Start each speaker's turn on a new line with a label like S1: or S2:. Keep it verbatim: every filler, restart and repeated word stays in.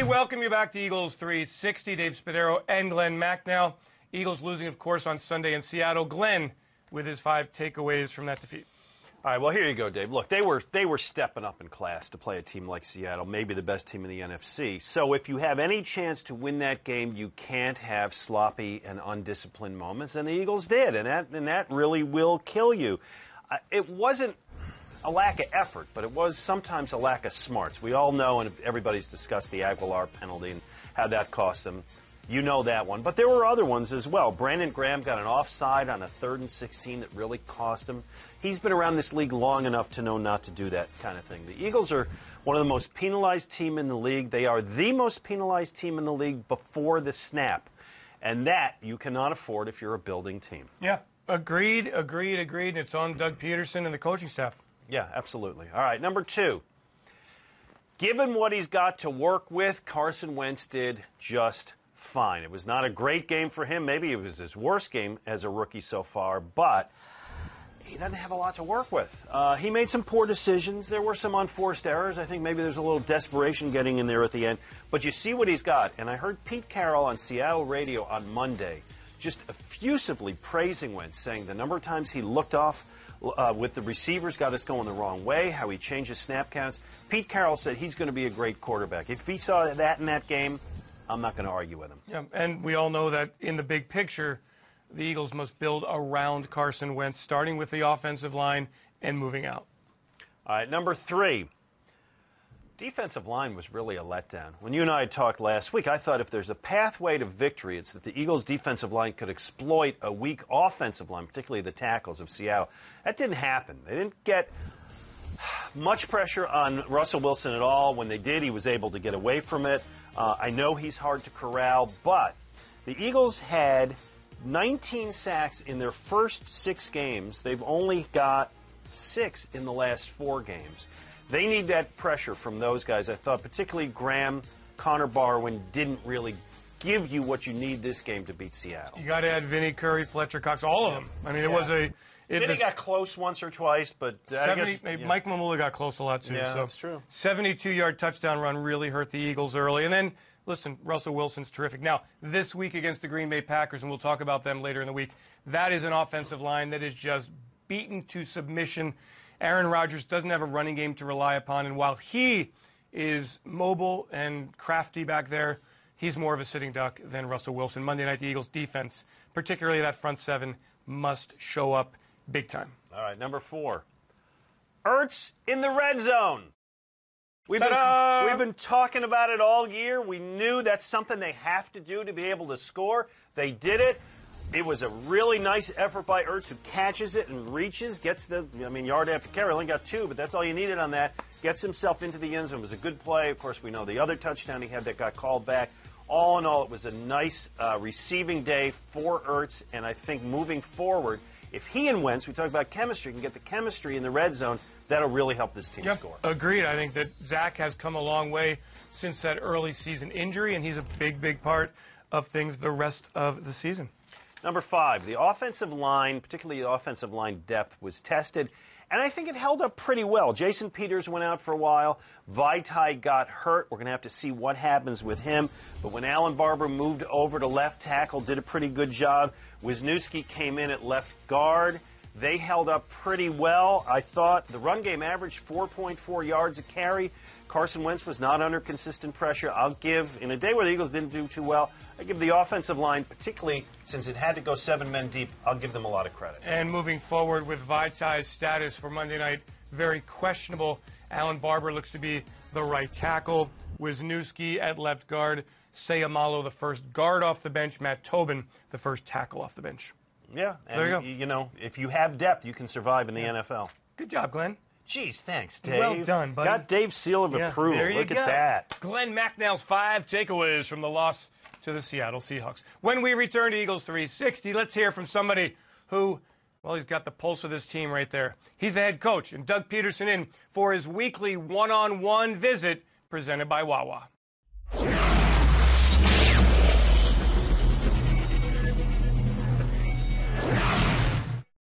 S1: welcome you back to Eagles three sixty. Dave Spadaro and Glenn Macnow. Eagles losing, of course, on Sunday in Seattle. Glenn with his five takeaways from that defeat.
S2: All right, well, here you go, Dave. Look, they were they were stepping up in class to play a team like Seattle, maybe the best team in the N F C. So if you have any chance to win that game, you can't have sloppy and undisciplined moments, and the Eagles did, and that and that really will kill you. Uh, it wasn't a lack of effort, but it was sometimes a lack of smarts. We all know, and everybody's discussed the Aguilar penalty and how that cost them. You know that one. But there were other ones as well. Brandon Graham got an offside on a third and sixteen that really cost him. He's been around this league long enough to know not to do that kind of thing. The Eagles are one of the most penalized team in the league. They are the most penalized team in the league before the snap. And that you cannot afford if you're a building team.
S1: Yeah, agreed, agreed, agreed. And it's on Doug Peterson and the coaching staff.
S2: Yeah, absolutely. All right, number two. Given what he's got to work with, Carson Wentz did just fine. It was not a great game for him. Maybe it was his worst game as a rookie so far, but he doesn't have a lot to work with. Uh, he made some poor decisions. There were some unforced errors. I think maybe there's a little desperation getting in there at the end. But you see what he's got. And I heard Pete Carroll on Seattle radio on Monday just effusively praising Wentz, saying the number of times he looked off Uh, with the receivers, got us going the wrong way, how he changed his snap counts. Pete Carroll said he's going to be a great quarterback. If he saw that in that game, I'm not going to argue with him.
S1: Yeah, and we all know that in the big picture, the Eagles must build around Carson Wentz, starting with the offensive line and moving out.
S2: All right, number three. Defensive line was really a letdown. When you and I had talked last week, I thought if there's a pathway to victory, it's that the Eagles' defensive line could exploit a weak offensive line, particularly the tackles of Seattle. That didn't happen. They didn't get much pressure on Russell Wilson at all. When they did, he was able to get away from it. Uh, I know he's hard to corral, but the Eagles had nineteen sacks in their first six games. They've only got six in the last four games. They need that pressure from those guys. I thought particularly Graham, Connor Barwin didn't really give you what you need this game to beat Seattle.
S1: You got to add Vinny Curry, Fletcher Cox, all of them. I mean, it
S2: yeah.
S1: was a... It,
S2: Vinny got close once or twice, but
S1: seventy,
S2: I guess...
S1: Yeah. Mike Mamula got close a lot, too.
S2: Yeah,
S1: so
S2: that's true.
S1: seventy-two-yard touchdown run really hurt the Eagles early. And then, listen, Russell Wilson's terrific. Now, this week against the Green Bay Packers, and we'll talk about them later in the week, that is an offensive line that is just beaten to submission. Aaron Rodgers doesn't have a running game to rely upon, and while he is mobile and crafty back there, he's more of a sitting duck than Russell Wilson. Monday night, the Eagles' defense, particularly that front seven, must show up big time.
S2: All right, number four. Ertz in the red zone. We've been, we've been talking about it all year. We knew that's something they have to do to be able to score. They did it. It was a really nice effort by Ertz, who catches it and reaches, gets the, I mean, yard after carry. Only got two, but that's all you needed on that. Gets himself into the end zone. It was a good play. Of course, we know the other touchdown he had that got called back. All in all, it was a nice uh, receiving day for Ertz, and I think moving forward, if he and Wentz, we talked about chemistry, can get the chemistry in the red zone, that'll really help this team
S1: yep,
S2: score.
S1: Agreed. I think that Zach has come a long way since that early season injury, and he's a big, big part of things the rest of the season.
S2: Number five, the offensive line, particularly the offensive line depth, was tested, and I think it held up pretty well. Jason Peters went out for a while. Vaitai got hurt. We're going to have to see what happens with him. But when Alan Barber moved over to left tackle, did a pretty good job. Wisniewski came in at left guard. They held up pretty well. I thought the run game averaged four point four yards a carry. Carson Wentz was not under consistent pressure. I'll give, in a day where the Eagles didn't do too well, I give the offensive line, particularly since it had to go seven men deep, I'll give them a lot of credit.
S1: And moving forward with Vaitai's status for Monday night, very questionable. Alan Barber looks to be the right tackle. Wisniewski at left guard. Sayamalo, the first guard off the bench. Matt Tobin, the first tackle off the bench.
S2: Yeah, and
S1: there you go.
S2: You know, if you have depth, you can survive in the yeah. N F L.
S1: Good job, Glenn.
S2: Jeez, thanks, Dave.
S1: Well done, buddy.
S2: Got Dave's seal of
S1: yeah,
S2: approval.
S1: There you
S2: Look
S1: go.
S2: at that.
S1: Glenn Macnow's five takeaways from the loss to the Seattle Seahawks. When we return to Eagles three sixty, let's hear from somebody who, well, he's got the pulse of this team right there. He's the head coach, and Doug Peterson in for his weekly one-on-one visit presented by Wawa.